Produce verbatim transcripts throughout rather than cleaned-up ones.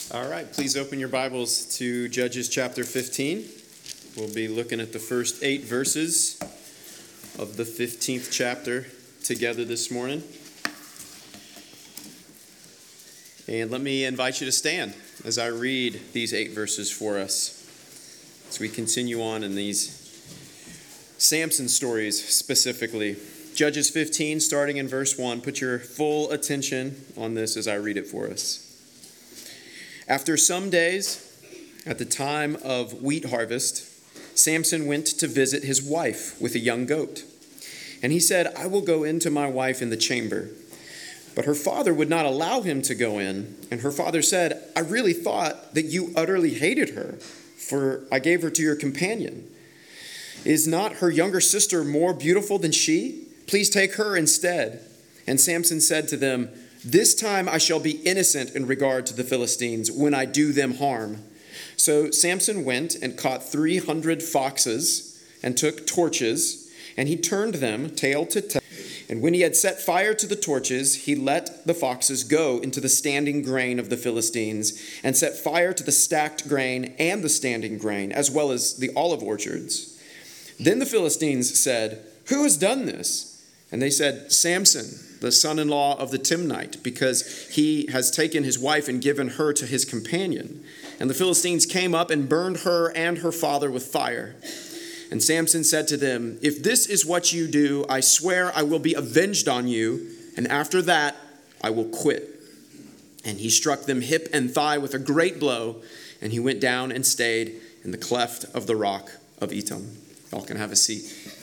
All right, please open your Bibles to Judges chapter fifteen. We'll be looking at the first eight verses of the fifteenth chapter together this morning. And let me invite you to stand as I read these eight verses for us as we continue on in these Samson stories specifically. Judges fifteen, starting in verse one. Put your full attention on this as I read it for us. After some days, at the time of wheat harvest, Samson went to visit his wife with a young goat. And he said, "I will go in to my wife in the chamber." But her father would not allow him to go in. And her father said, "I really thought that you utterly hated her, for I gave her to your companion. Is not her younger sister more beautiful than she? Please take her instead." And Samson said to them, "This time I shall be innocent in regard to the Philistines when I do them harm." So Samson went and caught three hundred foxes and took torches, and he turned them tail to tail. And when he had set fire to the torches, he let the foxes go into the standing grain of the Philistines and set fire to the stacked grain and the standing grain, as well as the olive orchards. Then the Philistines said, "Who has done this?" And they said, "Samson, the son-in-law of the Timnite, because he has taken his wife and given her to his companion." And the Philistines came up and burned her and her father with fire. And Samson said to them, "If this is what you do, I swear I will be avenged on you, and after that I will quit." And he struck them hip and thigh with a great blow, and he went down and stayed in the cleft of the rock of Etam. Y'all can have a seat.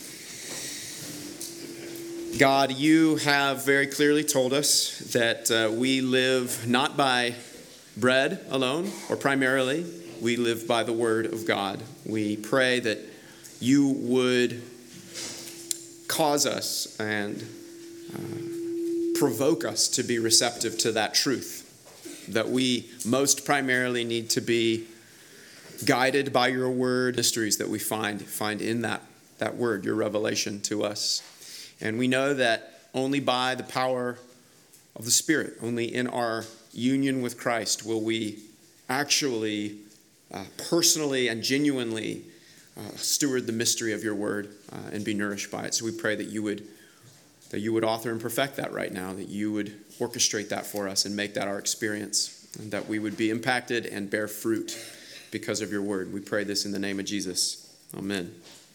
God, you have very clearly told us that uh, we live not by bread alone, or primarily, we live by the word of God. We pray that you would cause us and uh, provoke us to be receptive to that truth, that we most primarily need to be guided by your word, mysteries that we find find in that, that word, your revelation to us. And we know that only by the power of the Spirit, only in our union with Christ, will we actually, uh, personally and genuinely uh, steward the mystery of your word uh, and be nourished by it. So we pray that you would, that you would author and perfect that right now, that you would orchestrate that for us and make that our experience, and that we would be impacted and bear fruit because of your word. We pray this in the name of Jesus. Amen.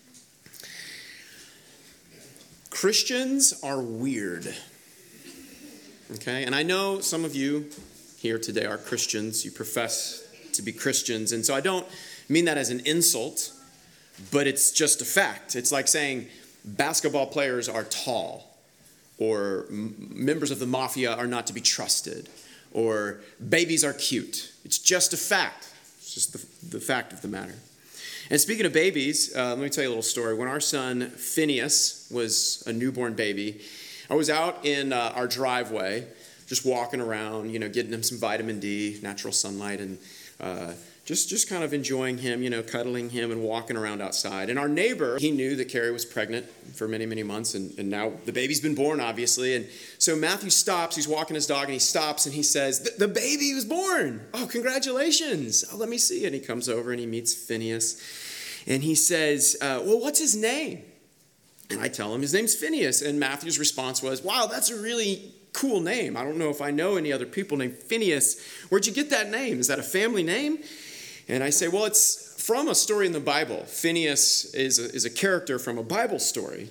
Christians are weird, okay? And I know some of you here today are Christians. You profess to be Christians. And so I don't mean that as an insult, but it's just a fact. It's like saying basketball players are tall, or m- members of the mafia are not to be trusted, or babies are cute. It's just a fact. It's just the, the fact of the matter. And speaking of babies, uh, let me tell you a little story. When our son Phineas was a newborn baby, I was out in uh, our driveway, just walking around, you know, getting him some vitamin D, natural sunlight, and uh, just, just kind of enjoying him, you know, cuddling him and walking around outside. And our neighbor, he knew that Carrie was pregnant for many, many months, and, and now the baby's been born, obviously. And so Matthew stops, he's walking his dog, and he stops, and he says, the, the baby was born. Oh, congratulations. Oh, let me see. And he comes over, and he meets Phineas. And he says, uh, well, what's his name? And I tell him his name's Phineas. And Matthew's response was, wow, that's a really cool name. I don't know if I know any other people named Phineas. Where'd you get that name? Is that a family name? And I say, well, it's from a story in the Bible. Phineas is a, is a character from a Bible story.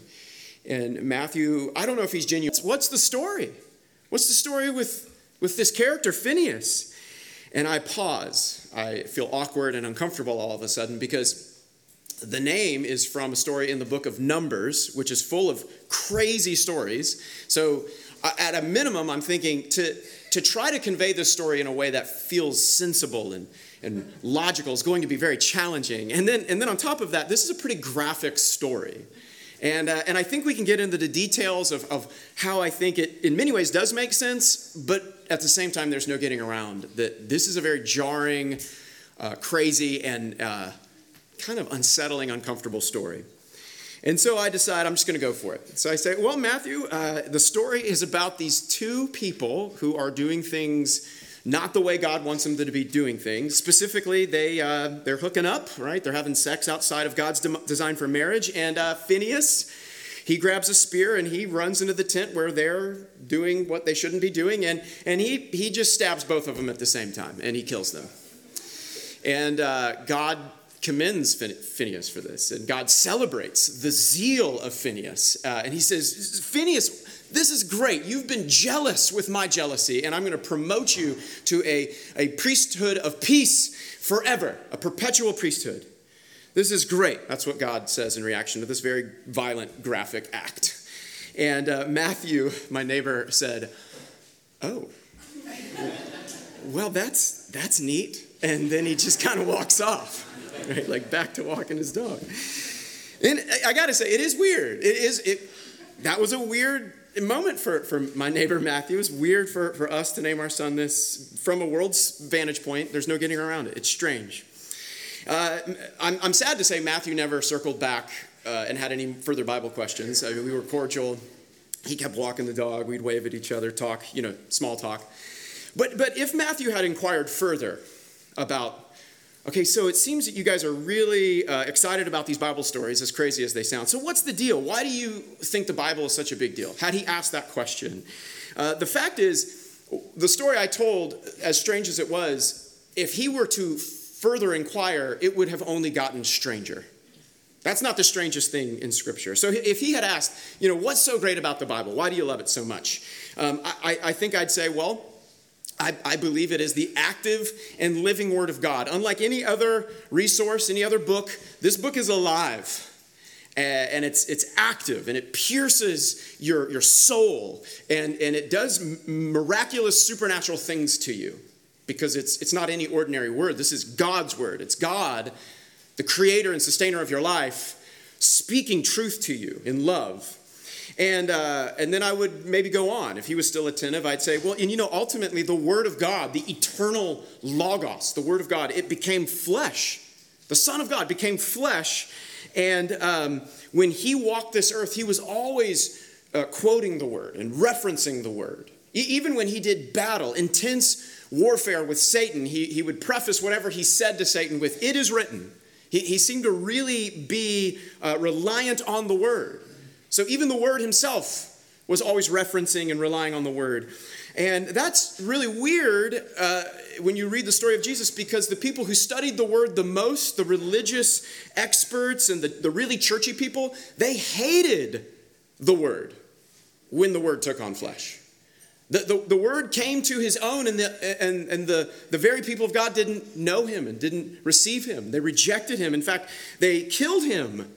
And Matthew, I don't know if he's genuine. What's the story? What's the story with, with this character, Phineas? And I pause. I feel awkward and uncomfortable all of a sudden because the name is from a story in the book of Numbers, which is full of crazy stories. So uh, at a minimum, I'm thinking to, to try to convey this story in a way that feels sensible and, and logical is going to be very challenging. And then, and then on top of that, this is a pretty graphic story. And, uh, and I think we can get into the details of, of how I think it in many ways does make sense, but at the same time, there's no getting around that this is a very jarring, uh, crazy, and uh, kind of unsettling, uncomfortable story. And so I decide I'm just going to go for it. So I say, well, Matthew, uh, the story is about these two people who are doing things not the way God wants them to be doing things. Specifically, they, uh, they're hooking up, right? They're having sex outside of God's de- design for marriage. And uh, Phinehas, he grabs a spear and he runs into the tent where they're doing what they shouldn't be doing. And, and he, he just stabs both of them at the same time and he kills them. And uh, God commends Phinehas for this. And God celebrates the zeal of Phinehas. Uh, and he says, Phinehas, this is great. You've been jealous with my jealousy, and I'm going to promote you to a, a priesthood of peace forever, a perpetual priesthood. This is great. That's what God says in reaction to this very violent, graphic act. And uh, Matthew, my neighbor, said, oh, well, that's that's neat. And then he just kind of walks off, right? Like back to walking his dog. And I got to say, it is weird. It is, it, that was a weird moment for, for my neighbor Matthew. It was weird for, for us to name our son this. From a world's vantage point, there's no getting around it. It's strange. Uh, I'm, I'm sad to say Matthew never circled back uh, and had any further Bible questions. I mean, we were cordial. He kept walking the dog. We'd wave at each other, talk, you know, small talk. But, but if Matthew had inquired further about, okay, so it seems that you guys are really uh, excited about these Bible stories, as crazy as they sound. So what's the deal? Why do you think the Bible is such a big deal? Had he asked that question? Uh, the fact is, the story I told, as strange as it was, if he were to further inquire, it would have only gotten stranger. That's not the strangest thing in Scripture. So if he had asked, you know, what's so great about the Bible? Why do you love it so much? Um, I, I think I'd say, well, I, I believe it is the active and living Word of God. Unlike any other resource, any other book, this book is alive. And it's it's active, and it pierces your, your soul, and, and it does miraculous supernatural things to you, because it's it's not any ordinary word. This is God's word. It's God, the creator and sustainer of your life, speaking truth to you in love. And uh, and then I would maybe go on. If he was still attentive, I'd say, well, and you know, ultimately the word of God, the eternal Logos, the word of God, it became flesh. The Son of God became flesh. And um, when he walked this earth, he was always uh, quoting the word and referencing the word. E- even when he did battle, intense warfare with Satan, he, he would preface whatever he said to Satan with, "It is written." He, he seemed to really be uh, reliant on the word. So even the word himself was always referencing and relying on the word. And that's really weird uh, when you read the story of Jesus, because the people who studied the word the most, the religious experts and the, the really churchy people, they hated the word when the word took on flesh. The, the, the word came to his own, and, the, and, and the, the very people of God didn't know him and didn't receive him. They rejected him. In fact, they killed him.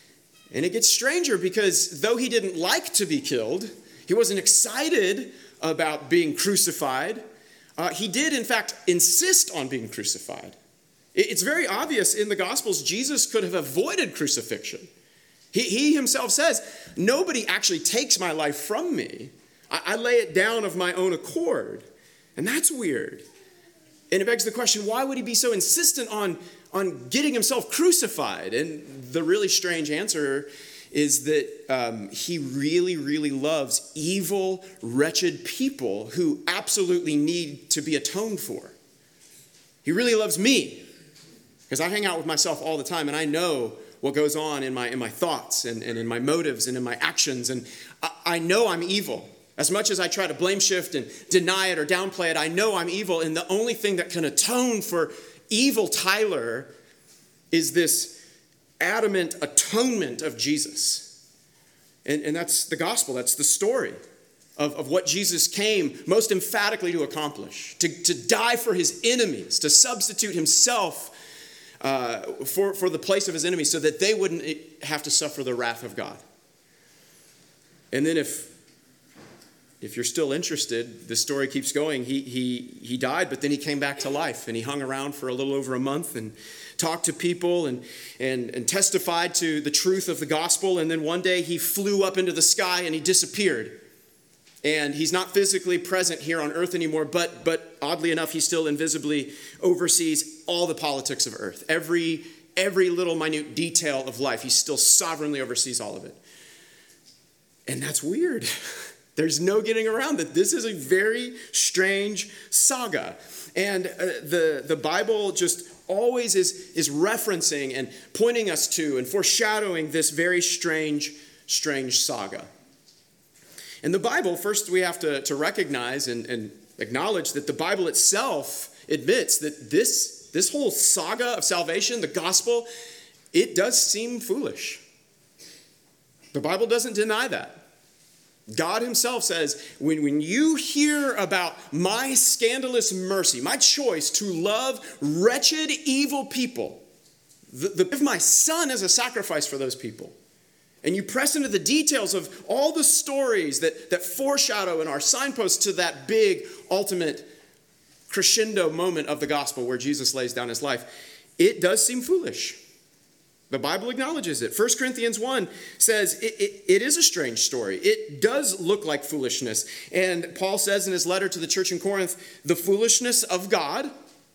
And it gets stranger, because though he didn't like to be killed, he wasn't excited about being crucified. Uh, he did, in fact, insist on being crucified. It's very obvious in the Gospels, Jesus could have avoided crucifixion. He, he himself says, nobody actually takes my life from me. I, I lay it down of my own accord. And that's weird. And it begs the question, why would he be so insistent on, on getting himself crucified? And the really strange answer is that um, he really, really loves evil, wretched people who absolutely need to be atoned for. He really loves me, because I hang out with myself all the time, and I know what goes on in my in my thoughts and, and in my motives and in my actions, and I, I know I'm evil. As much as I try to blame shift and deny it or downplay it, I know I'm evil, and the only thing that can atone for evil Tyler is this adamant atonement of Jesus. And, and that's the gospel. That's the story of, of what Jesus came most emphatically to accomplish, to, to die for his enemies, to substitute himself uh, for, for the place of his enemies so that they wouldn't have to suffer the wrath of God. And then if If you're still interested, the story keeps going. He, he, he died, but then he came back to life, and he hung around for a little over a month and talked to people and, and, and testified to the truth of the gospel. And then one day he flew up into the sky and he disappeared. And he's not physically present here on earth anymore, but, but oddly enough, he still invisibly oversees all the politics of earth. Every, every little minute detail of life, he still sovereignly oversees all of it. And that's weird. There's no getting around that. This is a very strange saga. And uh, the, the Bible just always is, is referencing and pointing us to and foreshadowing this very strange, strange saga. And the Bible, first we have to, to recognize and, and acknowledge that the Bible itself admits that this, this whole saga of salvation, the gospel, it does seem foolish. The Bible doesn't deny that. God himself says, when, when you hear about my scandalous mercy, my choice to love wretched, evil people, the, the, give my son as a sacrifice for those people, and you press into the details of all the stories that, that foreshadow and are signposts to that big, ultimate crescendo moment of the gospel where Jesus lays down his life, it does seem foolish. The Bible acknowledges it. First Corinthians one says it, it, it is a strange story. It does look like foolishness. And Paul says in his letter to the church in Corinth, the foolishness of God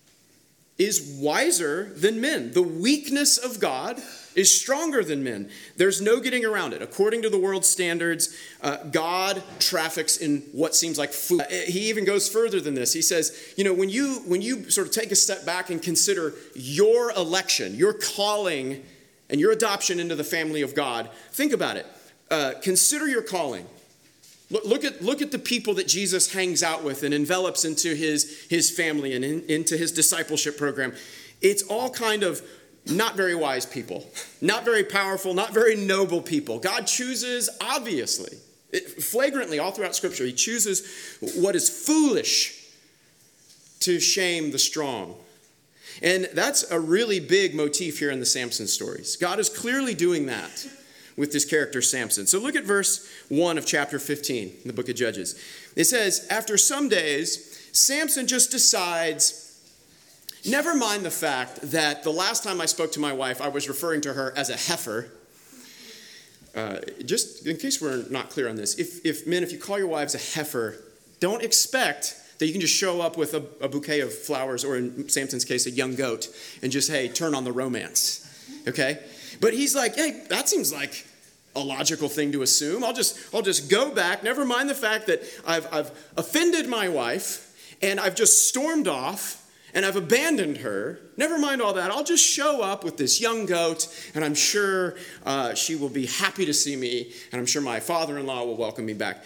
is wiser than men. The weakness of God is stronger than men. There's no getting around it. According to the world's standards, uh, God traffics in what seems like food. Uh, he even goes further than this. He says, you know, when you when you sort of take a step back and consider your election, your calling, and your adoption into the family of God, think about it. Uh, consider your calling. Look, look at look at the people that Jesus hangs out with and envelops into his, his family and in, into his discipleship program. It's all kind of not very wise people, not very powerful, not very noble people. God chooses, obviously, it, flagrantly all throughout Scripture, he chooses what is foolish to shame the strong. And that's a really big motif here in the Samson stories. God is clearly doing that with this character Samson. So look at verse one of chapter fifteen in the book of Judges. It says, after some days, Samson just decides, never mind the fact that the last time I spoke to my wife, I was referring to her as a heifer. Uh, just in case we're not clear on this, if, if men, if you call your wives a heifer, don't expect that you can just show up with a, a bouquet of flowers, or in Samson's case, a young goat, and just, hey, turn on the romance, okay? But he's like, hey, that seems like a logical thing to assume. I'll just, I'll just go back, never mind the fact that I've, I've offended my wife, and I've just stormed off, and I've abandoned her. Never mind all that. I'll just show up with this young goat, and I'm sure uh, she will be happy to see me, and I'm sure my father-in-law will welcome me back.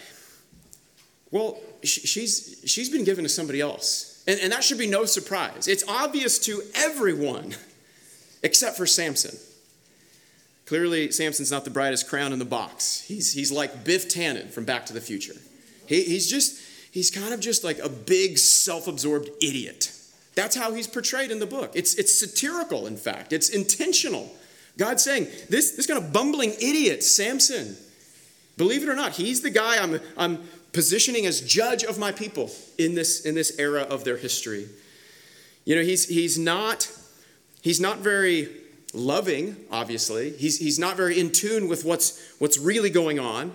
Well, she's she's been given to somebody else. And, and that should be no surprise. It's obvious to everyone except for Samson. Clearly, Samson's not the brightest crown in the box. He's he's like Biff Tannen from Back to the Future. He, he's just, he's kind of just like a big self-absorbed idiot. That's how he's portrayed in the book. It's, it's satirical, in fact. It's intentional. God's saying, this, this kind of bumbling idiot, Samson, believe it or not, he's the guy I'm, I'm positioning as judge of my people in this, in this era of their history. You know, he's, he's, not, he's not very loving, obviously. He's, he's not very in tune with what's, what's really going on.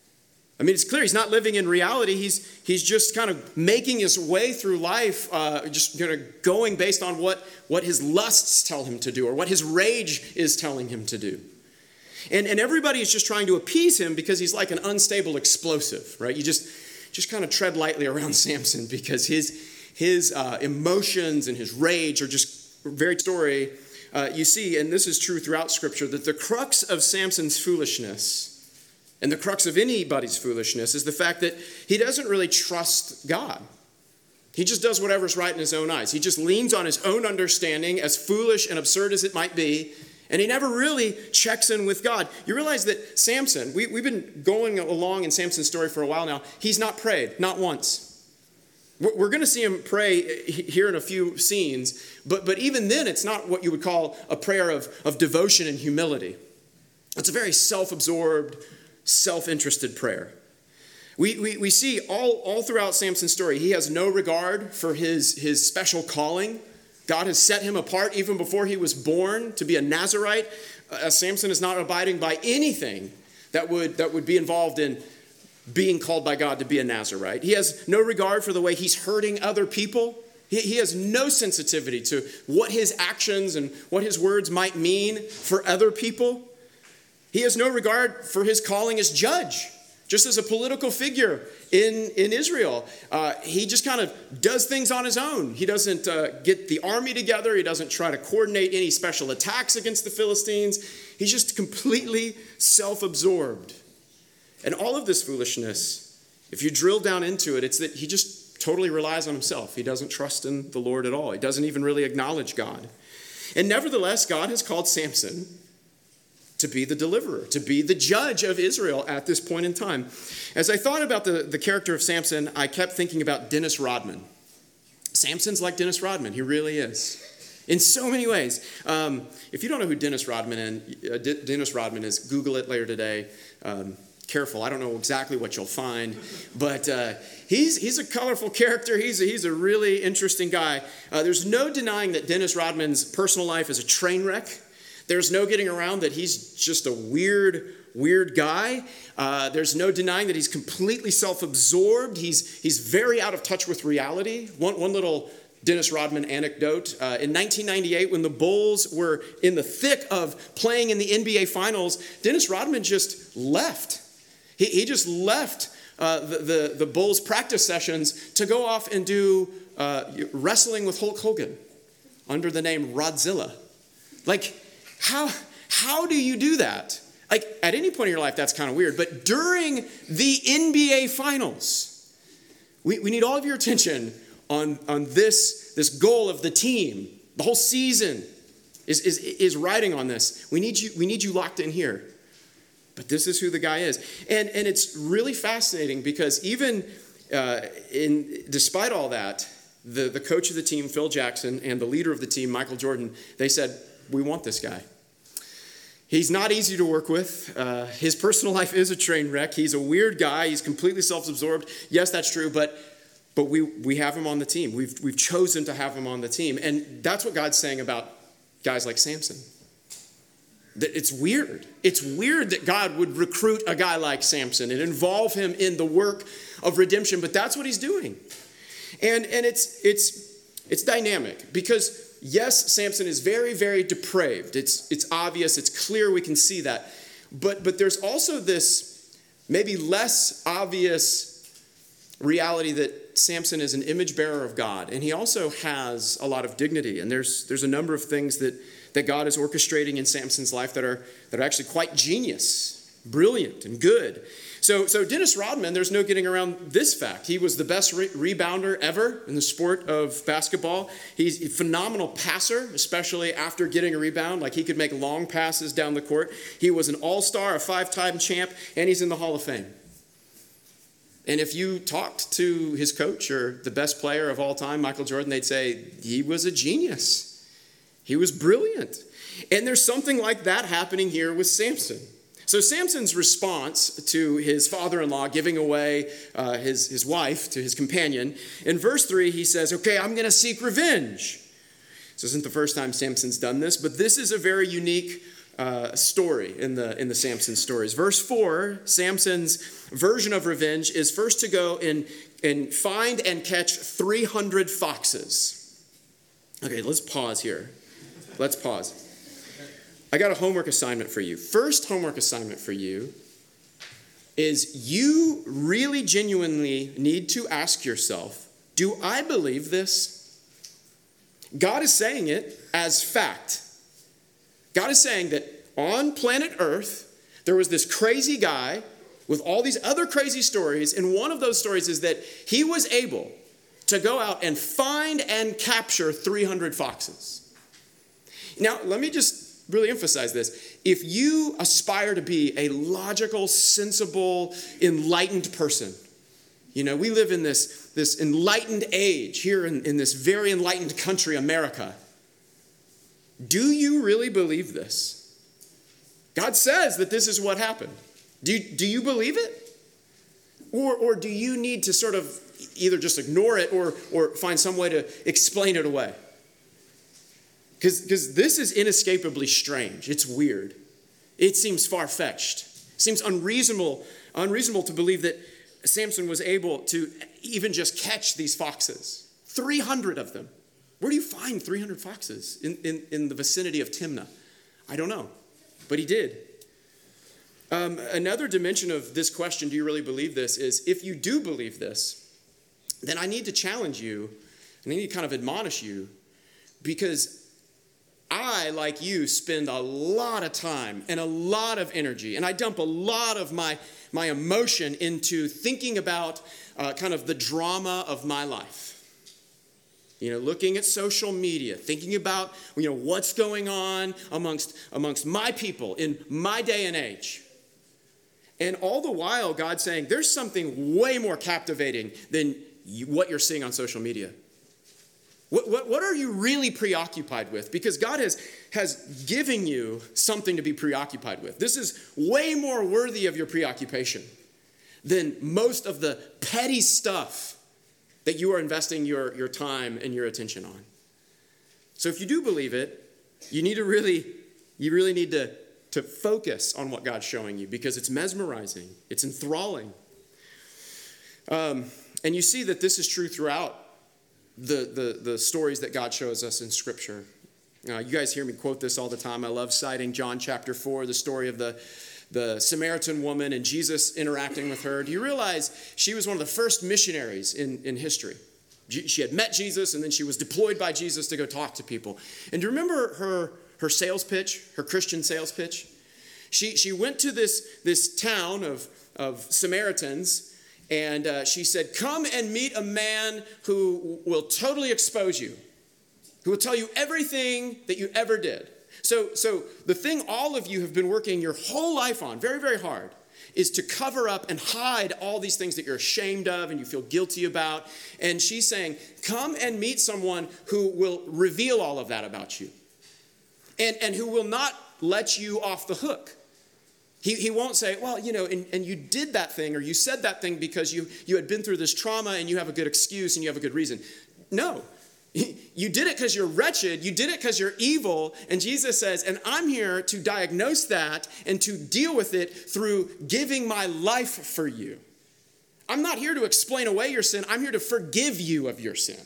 I mean, it's clear he's not living in reality. He's, he's just kind of making his way through life, uh, just kind of going based on what, what his lusts tell him to do or what his rage is telling him to do. And, and everybody is just trying to appease him because he's like an unstable explosive, right? You just, just kind of tread lightly around Samson because his, his uh, emotions and his rage are just very story. Uh, you see, and this is true throughout Scripture, that the crux of Samson's foolishness and the crux of anybody's foolishness is the fact that he doesn't really trust God. He just does whatever's right in his own eyes. He just leans on his own understanding, as foolish and absurd as it might be, and he never really checks in with God. You realize that Samson, we, we've been going along in Samson's story for a while now. He's not prayed, not once. We're, we're going to see him pray here in a few scenes, but, but even then, it's not what you would call a prayer of, of devotion and humility. It's a very self-absorbed, self-interested prayer. We, we, we see all, all throughout Samson's story, he has no regard for his, his special calling. God has set him apart even before he was born to be a Nazirite. Uh, Samson is not abiding by anything that would, that would be involved in being called by God to be a Nazirite. He has no regard for the way he's hurting other people. He, he has no sensitivity to what his actions and what his words might mean for other people. He has no regard for his calling as judge. just as a political figure in, in Israel. Uh, he just kind of does things on his own. He doesn't uh, get the army together. He doesn't try to coordinate any special attacks against the Philistines. He's just completely self-absorbed. And all of this foolishness, if you drill down into it, it's that he just totally relies on himself. He doesn't trust in the Lord at all. He doesn't even really acknowledge God. And nevertheless, God has called Samson to be the deliverer, to be the judge of Israel at this point in time. As I thought about the, the character of Samson, I kept thinking about Dennis Rodman. Samson's like Dennis Rodman. He really is. In so many ways. Um, if you don't know who Dennis Rodman is, uh, D- Dennis Rodman is, Google it later today. Um, careful, I don't know exactly what you'll find, but uh, he's he's a colorful character. He's a, he's a really interesting guy. Uh, there's no denying that Dennis Rodman's personal life is a train wreck. There's no getting around that he's just a weird, weird guy. Uh, there's no denying that he's completely self-absorbed. He's he's very out of touch with reality. One one little Dennis Rodman anecdote. Uh, in nineteen ninety-eight, when the Bulls were in the thick of playing in the N B A Finals, Dennis Rodman just left. He, he just left uh, the, the, the Bulls practice sessions to go off and do uh, wrestling with Hulk Hogan under the name Rodzilla. Like, how, how do you do that? Like, at any point in your life, that's kind of weird. But during the N B A Finals, we, we need all of your attention on, on this, this goal of the team. The whole season is, is, is riding on this. We need you, we need you locked in here. But this is who the guy is. And, and it's really fascinating because even uh, in despite all that, the, the coach of the team, Phil Jackson, and the leader of the team, Michael Jordan, they said, we want this guy. He's not easy to work with. Uh, his personal life is a train wreck. He's a weird guy. He's completely self-absorbed. Yes, that's true, but but we we have him on the team. We've we've chosen to have him on the team. And that's what God's saying about guys like Samson. That it's weird. It's weird that God would recruit a guy like Samson and involve him in the work of redemption, but that's what he's doing. And and it's it's it's dynamic because yes, Samson is very, very depraved. It's it's obvious, it's clear, we can see that. But but there's also this maybe less obvious reality that Samson is an image bearer of God. And he also has a lot of dignity. And there's there's a number of things that, that God is orchestrating in Samson's life that are that are actually quite genius, brilliant, and good. So, so Dennis Rodman, there's no getting around this fact. He was the best re- rebounder ever in the sport of basketball. He's a phenomenal passer, especially after getting a rebound. Like he could make long passes down the court. He was an all-star, a five-time champ, and he's in the Hall of Fame. And if you talked to his coach or the best player of all time, Michael Jordan, they'd say he was a genius. He was brilliant. And there's something like that happening here with Samson. So Samson's response to his father-in-law giving away uh, his, his wife to his companion, in verse three, he says, okay, I'm going to seek revenge. This isn't the first time Samson's done this, but this is a very unique uh, story in the, in the Samson stories. Verse four, Samson's version of revenge is first to go and, and find and catch three hundred foxes. Okay, let's pause here. Let's pause. I got a homework assignment for you. First homework assignment for you is you really genuinely need to ask yourself, do I believe this? God is saying it as fact. God is saying that on planet Earth, there was this crazy guy with all these other crazy stories, and one of those stories is that he was able to go out and find and capture three hundred foxes. Now, let me just really emphasize this. If you aspire to be a logical, sensible, enlightened person, you know, we live in this, this enlightened age here in, in this very enlightened country, America. Do you really believe this? God says that this is what happened. Do, do you believe it? Or, or do you need to sort of either just ignore it or, or find some way to explain it away? Because this is inescapably strange. It's weird. It seems far-fetched. It seems unreasonable, unreasonable to believe that Samson was able to even just catch these foxes. three hundred of them. Where do you find three hundred foxes in, in, in the vicinity of Timnah? I don't know, but he did. Um, another dimension of this question, do you really believe this, is if you do believe this, then I need to challenge you, and I need to kind of admonish you, because I, like you, spend a lot of time and a lot of energy, and I dump a lot of my, my emotion into thinking about uh, kind of the drama of my life. You know, looking at social media, thinking about, you know, what's going on amongst, amongst my people in my day and age. And all the while, God's saying, there's something way more captivating than you, what you're seeing on social media. What, what, what are you really preoccupied with? Because God has, has given you something to be preoccupied with. This is way more worthy of your preoccupation than most of the petty stuff that you are investing your, your time and your attention on. So if you do believe it, you need to really, you really need to, to focus on what God's showing you, because it's mesmerizing, it's enthralling. Um, and you see that this is true throughout the, the, the stories that God shows us in Scripture. Uh, you guys hear me quote this all the time. I love citing John chapter four, the story of the the Samaritan woman and Jesus interacting with her. Do you realize she was one of the first missionaries in, in history? She had met Jesus, and then she was deployed by Jesus to go talk to people. And do you remember her, her sales pitch, her Christian sales pitch? She, she went to this, this town of, of Samaritans, and uh, she said, come and meet a man who will totally expose you, who will tell you everything that you ever did. So, so the thing all of you have been working your whole life on, very, very hard, is to cover up and hide all these things that you're ashamed of and you feel guilty about. And she's saying, come and meet someone who will reveal all of that about you, and, and who will not let you off the hook. He, he won't say, well, you know, and, and you did that thing or you said that thing because you, you had been through this trauma and you have a good excuse and you have a good reason. No. You did it because you're wretched. You did it because you're evil. And Jesus says, and I'm here to diagnose that and to deal with it through giving my life for you. I'm not here to explain away your sin. I'm here to forgive you of your sin.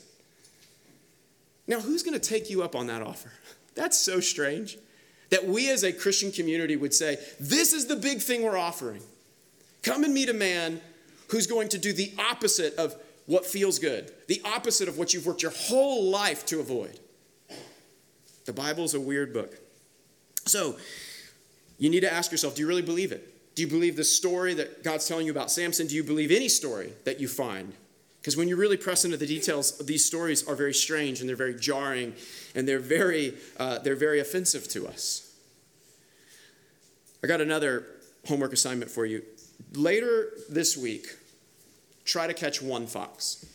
Now, who's going to take you up on that offer? That's so strange that we as a Christian community would say, this is the big thing we're offering. Come and meet a man who's going to do the opposite of what feels good, the opposite of what you've worked your whole life to avoid. The Bible's a weird book. So you need to ask yourself, do you really believe it? Do you believe the story that God's telling you about Samson? Do you believe any story that you find? Because when you really press into the details, these stories are very strange and they're very jarring and they're very, uh, they're very offensive to us. I got another homework assignment for you. Later this week, try to catch one fox.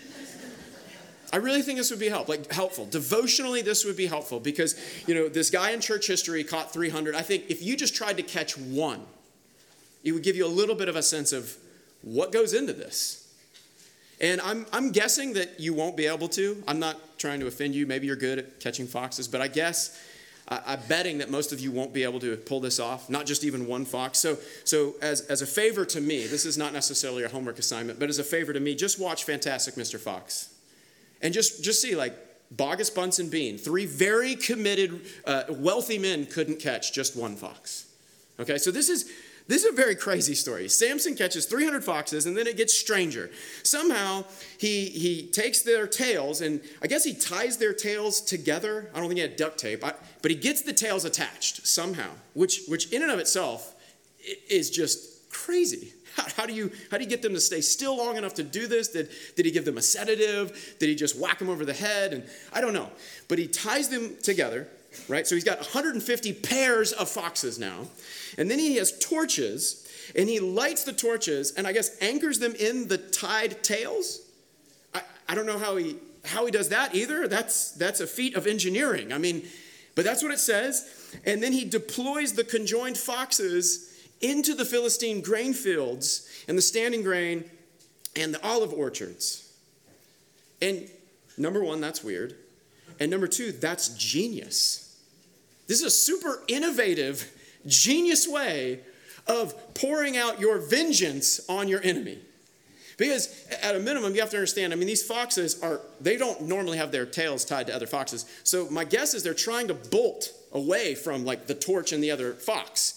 I really think this would be help, like helpful. Devotionally, this would be helpful because, you know, this guy in church history caught three hundred. I think if you just tried to catch one, it would give you a little bit of a sense of what goes into this. And I'm I'm guessing that you won't be able to. I'm not trying to offend you. Maybe you're good at catching foxes, but I guess I'm betting that most of you won't be able to pull this off, not just even one fox. So, so as, as a favor to me, this is not necessarily a homework assignment, but as a favor to me, just watch Fantastic Mister Fox. And just, just see, like, Bogus, Bunce, and Bean, three very committed, uh, wealthy men couldn't catch just one fox. Okay, so this is... This is a very crazy story. Samson catches three hundred foxes, and then it gets stranger. Somehow, he he takes their tails, and I guess he ties their tails together. I don't think he had duct tape, I, but he gets the tails attached somehow, which which in and of itself is just crazy. How, how do you how do you get them to stay still long enough to do this? Did, did he give them a sedative? Did he just whack them over the head? And I don't know. But he ties them together. Right? So he's got one hundred fifty pairs of foxes now. And then he has torches, and he lights the torches and I guess anchors them in the tied tails. I, I don't know how he how he does that either. That's that's a feat of engineering. I mean, but that's what it says. And then he deploys the conjoined foxes into the Philistine grain fields and the standing grain and the olive orchards. And number one, that's weird. And number two, that's genius. This is a super innovative, genius way of pouring out your vengeance on your enemy. Because at a minimum, you have to understand, I mean, these foxes are, they don't normally have their tails tied to other foxes. So my guess is they're trying to bolt away from like the torch and the other fox.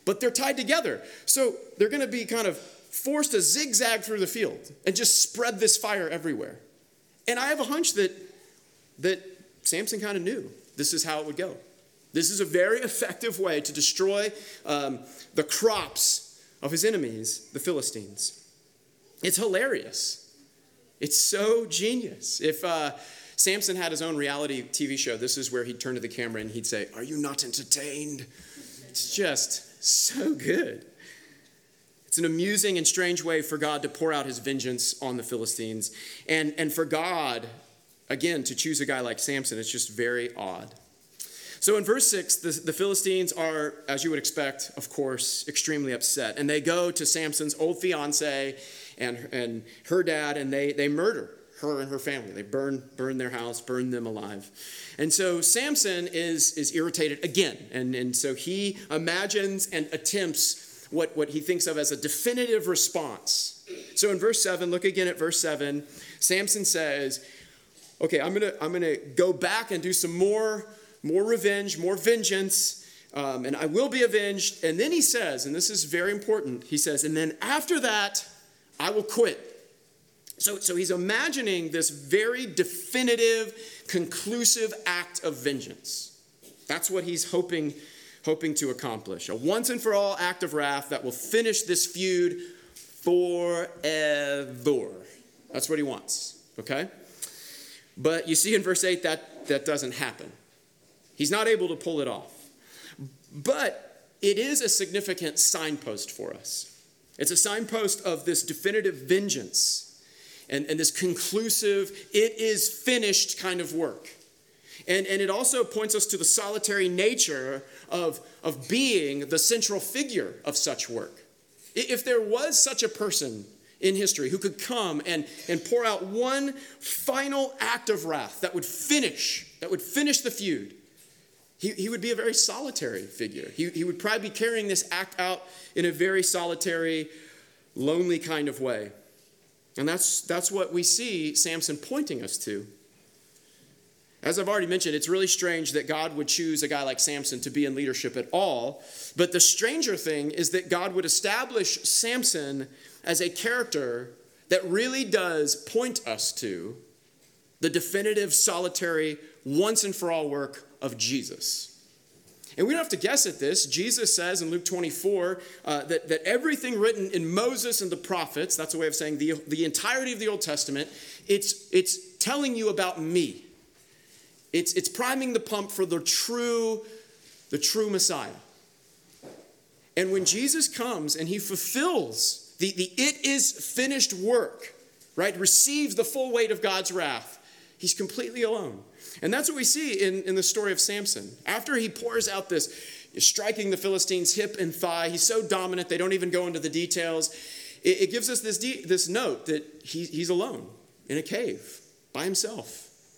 but they're tied together. So they're going to be kind of forced to zigzag through the field and just spread this fire everywhere. And I have a hunch that, that Samson kind of knew this is how it would go. This is a very effective way to destroy um, the crops of his enemies, the Philistines. It's hilarious. It's so genius. If uh, Samson had his own reality T V show, this is where he'd turn to the camera and he'd say, "Are you not entertained?" It's just so good. It's an amusing and strange way for God to pour out his vengeance on the Philistines. And, and for God, again, to choose a guy like Samson, it's just very odd. So in verse six, the, the Philistines are, as you would expect, of course, extremely upset. And they go to Samson's old fiancée and, and her dad, and they, they murder her and her family. They burn, burn their house, burn them alive. And so Samson is, is irritated again. And, and so he imagines and attempts what, what he thinks of as a definitive response. So in verse seven, look again at verse seven. Samson says, okay, I'm going to I'm gonna go back and do some more More revenge, more vengeance, um, and I will be avenged. And then he says, and this is very important, he says, and then after that, I will quit. So, so he's imagining this very definitive, conclusive act of vengeance. That's what he's hoping, hoping to accomplish. A once and for all act of wrath that will finish this feud forever. That's what he wants, okay? But you see in verse eight, that, that doesn't happen. He's not able to pull it off. But it is a significant signpost for us. It's a signpost of this definitive vengeance and, and this conclusive, it is finished kind of work. And, and it also points us to the solitary nature of, of being the central figure of such work. If there was such a person in history who could come and, and pour out one final act of wrath that would finish, that would finish the feud, He, he would be a very solitary figure. He, he would probably be carrying this act out in a very solitary, lonely kind of way. And that's, that's what we see Samson pointing us to. As I've already mentioned, it's really strange that God would choose a guy like Samson to be in leadership at all. But the stranger thing is that God would establish Samson as a character that really does point us to the definitive, solitary, once and for all work of Jesus. And we don't have to guess at this. Jesus says in Luke twenty-four uh, that, that everything written in Moses and the prophets, that's a way of saying the, the entirety of the Old Testament, it's, it's telling you about me. It's, it's priming the pump for the true, the true Messiah. And when Jesus comes and he fulfills the, the it is finished work, right, receives the full weight of God's wrath, he's completely alone. And that's what we see in, in the story of Samson. After he pours out this, striking the Philistines hip and thigh, he's so dominant they don't even go into the details. It, it gives us this, de- this note that he, he's alone in a cave by himself.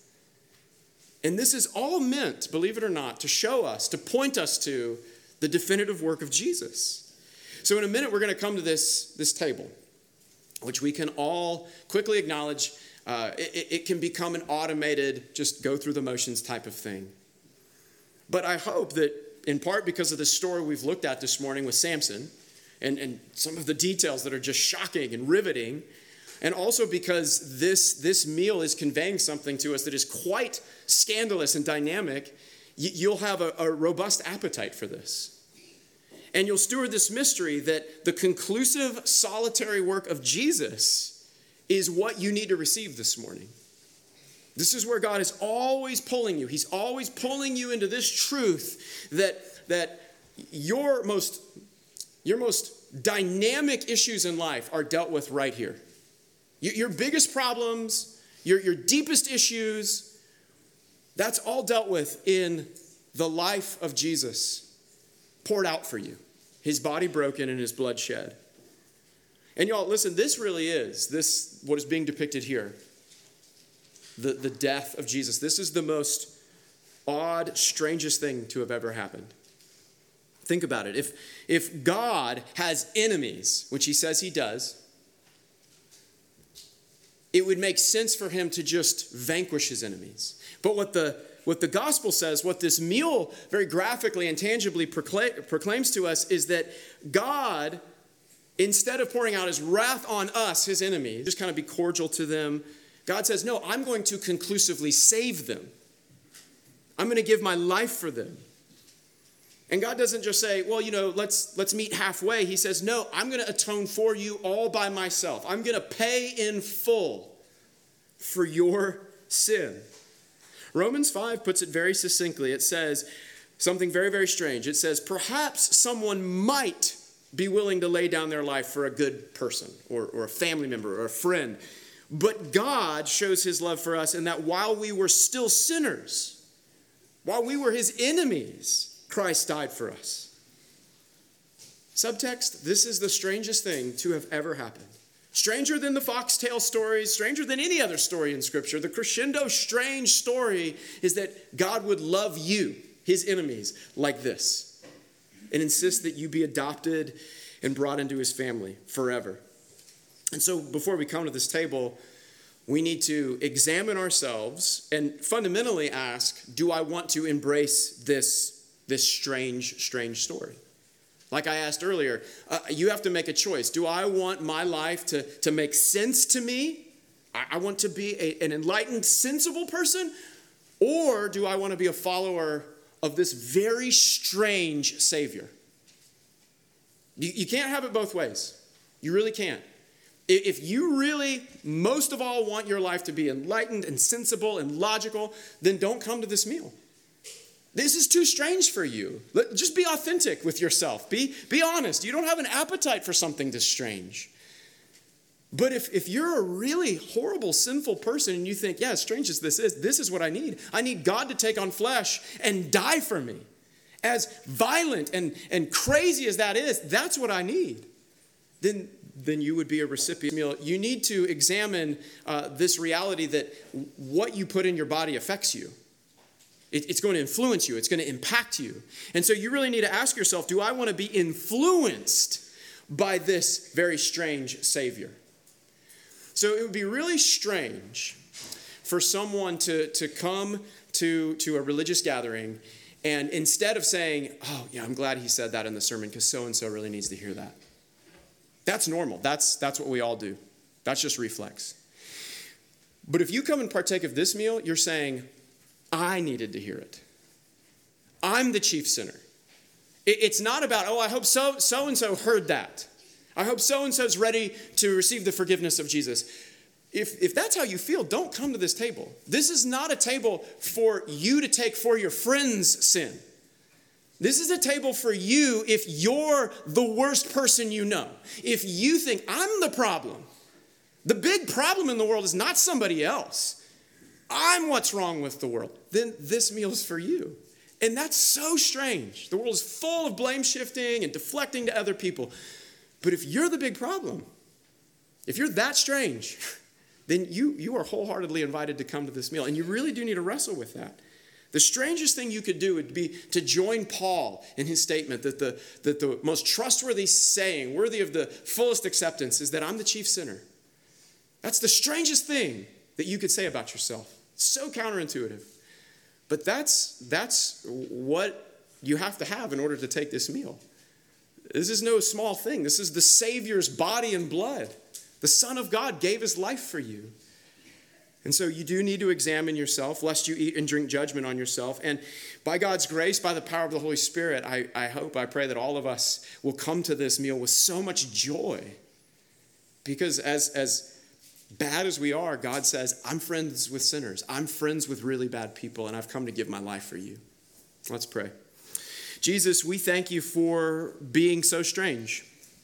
And this is all meant, believe it or not, to show us, to point us to the definitive work of Jesus. So in a minute, we're going to come to this, this table, which we can all quickly acknowledge. Uh, it, it can become an automated, just go through the motions type of thing. But I hope that in part because of the story we've looked at this morning with Samson and, and some of the details that are just shocking and riveting, and also because this, this meal is conveying something to us that is quite scandalous and dynamic, you'll have a, a robust appetite for this. And you'll steward this mystery that the conclusive solitary work of Jesus is what you need to receive this morning. This is where God is always pulling you. He's always pulling you into this truth that, that your most, your most dynamic issues in life are dealt with right here. Your, your biggest problems, your, your deepest issues, that's all dealt with in the life of Jesus poured out for you. His body broken and his blood shed. And y'all, listen, this really is, this what is being depicted here, the, the death of Jesus. This is the most odd, strangest thing to have ever happened. Think about it. If, if God has enemies, which he says he does, it would make sense for him to just vanquish his enemies. But what the what the gospel says, what this meal very graphically and tangibly procla- proclaims to us is that God, instead of pouring out his wrath on us, his enemies, just kind of be cordial to them, God says, no, I'm going to conclusively save them. I'm going to give my life for them. And God doesn't just say, well, you know, let's let's meet halfway. He says, no, I'm going to atone for you all by myself. I'm going to pay in full for your sin. Romans five puts it very succinctly. It says something very, very strange. It says, perhaps someone might be willing to lay down their life for a good person or, or a family member or a friend. But God shows his love for us in that while we were still sinners, while we were his enemies, Christ died for us. Subtext, this is the strangest thing to have ever happened. Stranger than the foxtail stories, stranger than any other story in Scripture. The crescendo strange story is that God would love you, his enemies, like this, and insist that you be adopted and brought into his family forever. And so before we come to this table, we need to examine ourselves and fundamentally ask, do I want to embrace this This strange, strange story? Like I asked earlier, uh, you have to make a choice. Do I want my life to, to make sense to me? I, I want to be a, an enlightened, sensible person? Or do I want to be a follower of this very strange Savior? You, you can't have it both ways. You really can't. If you really, most of all, want your life to be enlightened and sensible and logical, then don't come to this meal. This is too strange for you. Just be authentic with yourself. Be, be honest. You don't have an appetite for something this strange. But if, if you're a really horrible, sinful person and you think, yeah, as strange as this is, this is what I need. I need God to take on flesh and die for me. As violent and, and crazy as that is, that's what I need. Then, then you would be a recipient meal. You need to examine uh, this reality that what you put in your body affects you. It's going to influence you. It's going to impact you. And so you really need to ask yourself, do I want to be influenced by this very strange Savior? So it would be really strange for someone to, to come to, to a religious gathering and instead of saying, oh, yeah, I'm glad he said that in the sermon because so-and-so really needs to hear that. That's normal. That's, that's what we all do. That's just reflex. But if you come and partake of this meal, you're saying, I needed to hear it. I'm the chief sinner. It's not about, oh, I hope so, so-and-so heard that. I hope so-and-so's ready to receive the forgiveness of Jesus. If, if that's how you feel, don't come to this table. This is not a table for you to take for your friend's sin. This is a table for you if you're the worst person you know. If you think, I'm the problem. The big problem in the world is not somebody else. I'm what's wrong with the world. Then this meal is for you. And that's so strange. The world is full of blame shifting and deflecting to other people. But if you're the big problem, if you're that strange, then you, you are wholeheartedly invited to come to this meal. And you really do need to wrestle with that. The strangest thing you could do would be to join Paul in his statement that the, that the most trustworthy saying, worthy of the fullest acceptance, is that I'm the chief sinner. That's the strangest thing that you could say about yourself. It's so counterintuitive. But that's, that's what you have to have in order to take this meal. This is no small thing. This is the Savior's body and blood. The Son of God gave his life for you. And so you do need to examine yourself, lest you eat and drink judgment on yourself. And by God's grace, by the power of the Holy Spirit, I, I hope, I pray that all of us will come to this meal with so much joy. Because as, as bad as we are, God says, I'm friends with sinners. I'm friends with really bad people, and I've come to give my life for you. Let's pray. Jesus, we thank you for being so strange.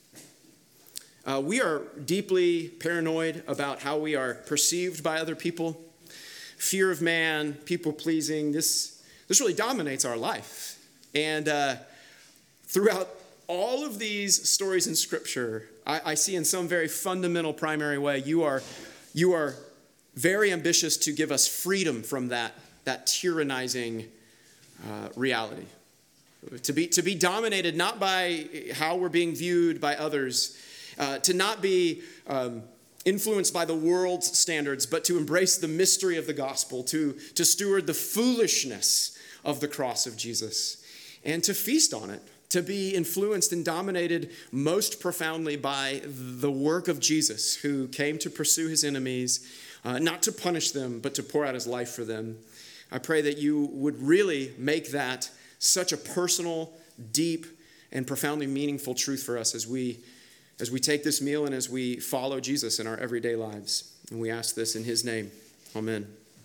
Uh, we are deeply paranoid about how we are perceived by other people. Fear of man, people-pleasing, this, this really dominates our life. And uh, throughout all of these stories in Scripture, I, I see in some very fundamental, primary way, you are, you are very ambitious to give us freedom from that, that tyrannizing uh, reality. To be, to be dominated not by how we're being viewed by others, Uh, to not be um, influenced by the world's standards, but to embrace the mystery of the gospel, to, to steward the foolishness of the cross of Jesus, and to feast on it, to be influenced and dominated most profoundly by the work of Jesus, who came to pursue his enemies, uh, not to punish them, but to pour out his life for them. I pray that you would really make that such a personal, deep, and profoundly meaningful truth for us as we as we take this meal and as we follow Jesus in our everyday lives. And we ask this in his name. Amen.